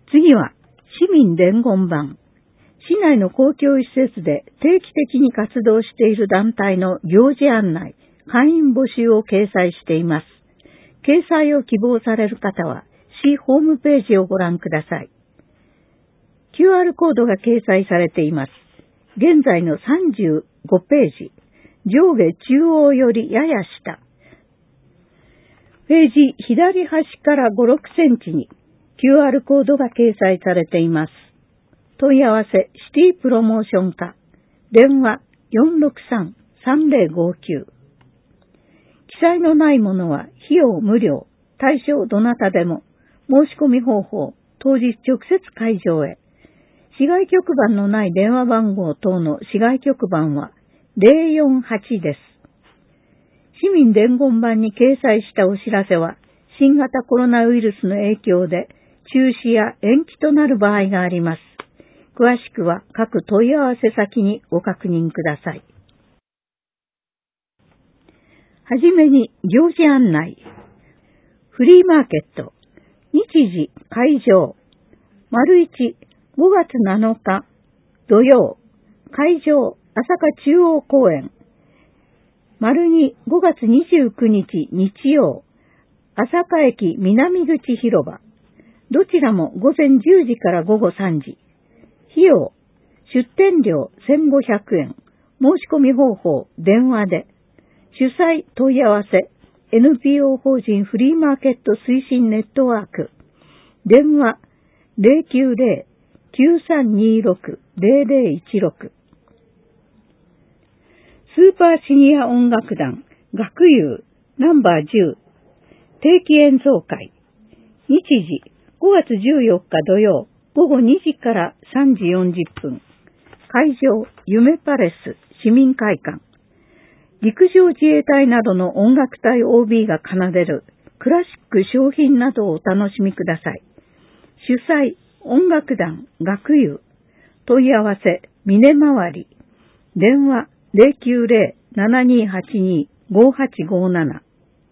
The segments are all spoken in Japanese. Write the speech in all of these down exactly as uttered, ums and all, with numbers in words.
次は、市民伝言板。市内の公共施設で定期的に活動している団体の行事案内、会員募集を掲載しています。掲載を希望される方は、市ホームページをご覧ください。キューアール コードが掲載されています。現在のさんじゅうごページ、上下中央よりやや下。ページ左端からご、ろくセンチに キューアール コードが掲載されています。問い合わせ、シティプロモーション課、電話 よんろくさん さんぜろごきゅう。記載のないものは費用無料、対象どなたでも、申し込み方法、当日直接会場へ。市外局番のない電話番号等の市外局番はゼロよんはちです。市民伝言板に掲載したお知らせは、新型コロナウイルスの影響で中止や延期となる場合があります。詳しくは各問い合わせ先にご確認ください。はじめに行事案内。フリーマーケット。日時、会場。丸いち、ごがつなのか、土曜。会場、朝霞中央公園。丸に、ごがつにじゅうくにち、日曜。朝霞駅南口広場。どちらもごぜんじゅうじからごごさんじ。費用、出店料せんごひゃくえん。申し込み方法、電話で。主催問い合わせ、エヌピーオー 法人フリーマーケット推進ネットワーク。電話、ゼロきゅうゼロ きゅうさんにろく ゼロゼロいちろく。スーパーシニア音楽団、学友、ナンバーじゅう。定期演奏会。日時、ごがつじゅうよっか土曜。ごごにじからさんじよんじゅっぷん。会場、夢パレス、市民会館。陸上自衛隊などの音楽隊 オービー が奏でるクラシック商品などをお楽しみください。主催、音楽団、学友。問い合わせ、峰回り。電話、ゼロきゅうゼロ ななにはちに ごはちごなな。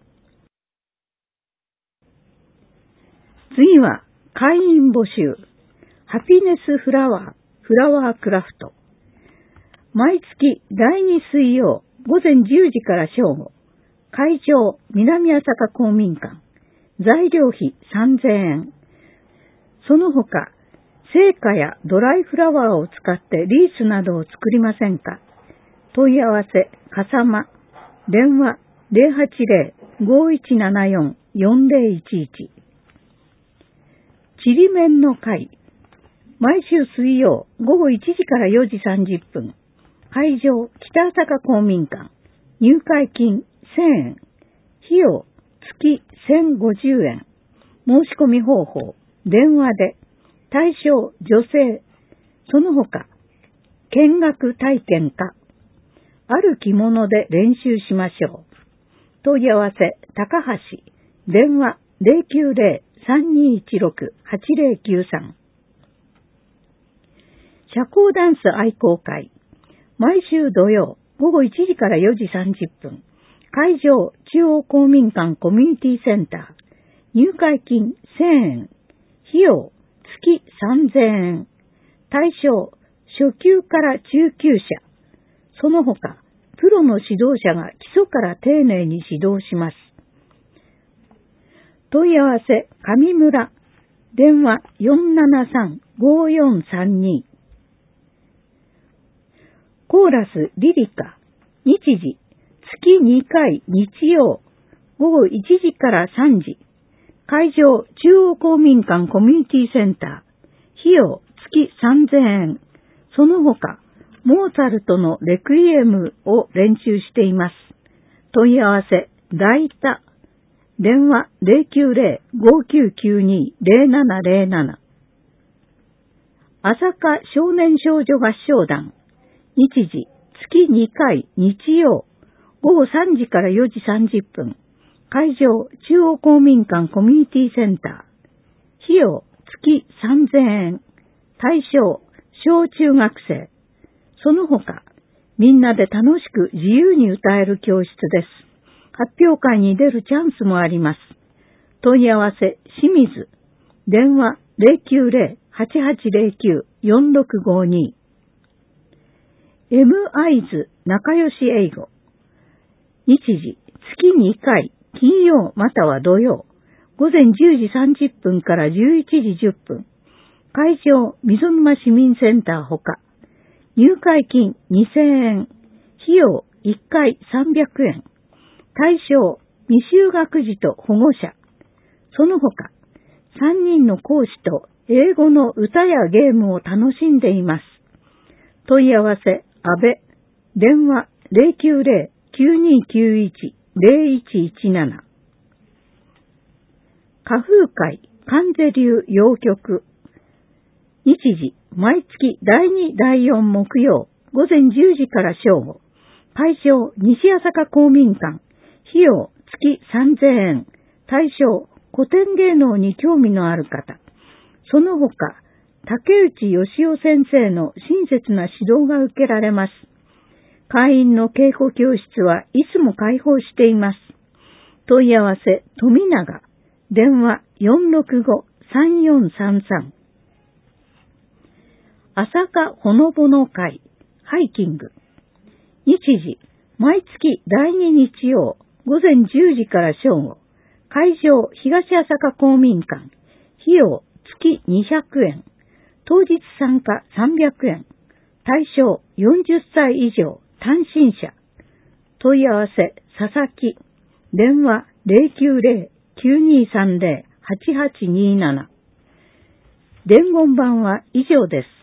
次は、会員募集。ハピネスフラワー、フラワークラフト。毎月だいに水曜、ごぜんじゅうじから正午。会場、南朝霞公民館。材料費さんぜんえん。その他、生花やドライフラワーを使ってリースなどを作りませんか？問い合わせ、かさま。電話、ゼロはちゼロ ごいちななよん よんゼロいちいち。ちりめんの会。毎週水曜、ごごいちじからよじさんじゅっぷん。会場、北朝霞公民館。入会金せんえん。費用、月せんごじゅうえん。申し込み方法、電話で。対象、女性。その他、見学体験か。ある着物で練習しましょう。問い合わせ、高橋。電話、ゼロきゅうゼロ さんにいちろく はちゼロきゅうさん。社交ダンス愛好会。毎週土曜、ごごいちじからよじさんじゅっぷん。会場、中央公民館コミュニティセンター。入会金せんえん。費用、月さんぜんえん。対象、初級から中級者。その他、プロの指導者が基礎から丁寧に指導します。問い合わせ、上村。電話、よんななさん ごよんさんに。コーラス、リリカ。日時、月にかい日曜。ごごいちじからさんじ。会場、中央公民館コミュニティセンター。費用、月さんぜんえん。その他、モーツァルトのレクイエムを練習しています。問い合わせ、大田。電話、ゼロきゅうゼロ ごきゅうきゅうに ゼロななゼロなな。朝霞少年少女合唱団。日時、月にかい日曜。ごごさんじからよじさんじゅっぷん。会場、中央公民館コミュニティセンター。費用、月さんぜんえん。対象、小中学生。その他、みんなで楽しく自由に歌える教室です。発表会に出るチャンスもあります。問い合わせ、清水。電話、 ゼロきゅうゼロ はちはちゼロきゅう よんろくごに。M アイズ仲良し英語。日時、月にかい、金曜または土曜、午前じゅうじさんじゅっぷんからじゅういちじじゅっぷん。会場、溝沼市民センターほか。入会金にせんえん。費用いっかいさんびゃくえん。対象、未就学児と保護者。その他、さんにんの講師と英語の歌やゲームを楽しんでいます。問い合わせ、安倍。電話ゼロきゅうゼロ きゅうにきゅういち ゼロいちいちなな。花風会関税流洋曲。日時、毎月だいにだいよん木曜、午前じゅうじから正午。会場、西朝霞公民館。費用、月さんぜんえん。対象、古典芸能に興味のある方。その他、竹内義雄先生の親切な指導が受けられます。会員の稽古教室はいつも開放しています。問い合わせ、富永。電話よんろくご さんよんさんさん。朝霞ほのぼの会、ハイキング。日時、毎月だいに日曜、午前じゅうじから正午。会場、東朝霞公民館。費用、月にひゃくえん。当日参加さんびゃくえん。対象、よんじゅっさい以上、単身者。問い合わせ、佐々木。電話ゼロきゅうゼロ きゅうにさんゼロ はちはちになな。伝言板は以上です。